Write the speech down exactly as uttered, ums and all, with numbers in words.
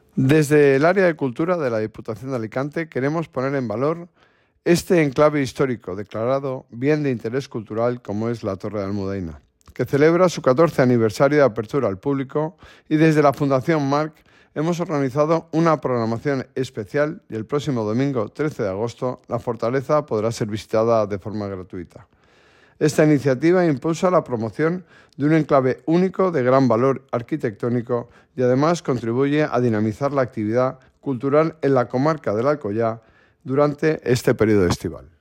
Desde el área de cultura de la Diputación de Alicante queremos poner en valor este enclave histórico declarado bien de interés cultural como es la Torre de Almudaina, que celebra su catorce aniversario de apertura al público, y desde la Fundación Marc hemos organizado una programación especial y el próximo domingo trece de agosto la fortaleza podrá ser visitada de forma gratuita. Esta iniciativa impulsa la promoción de un enclave único de gran valor arquitectónico y además contribuye a dinamizar la actividad cultural en la comarca del Alcoyá durante este periodo estival.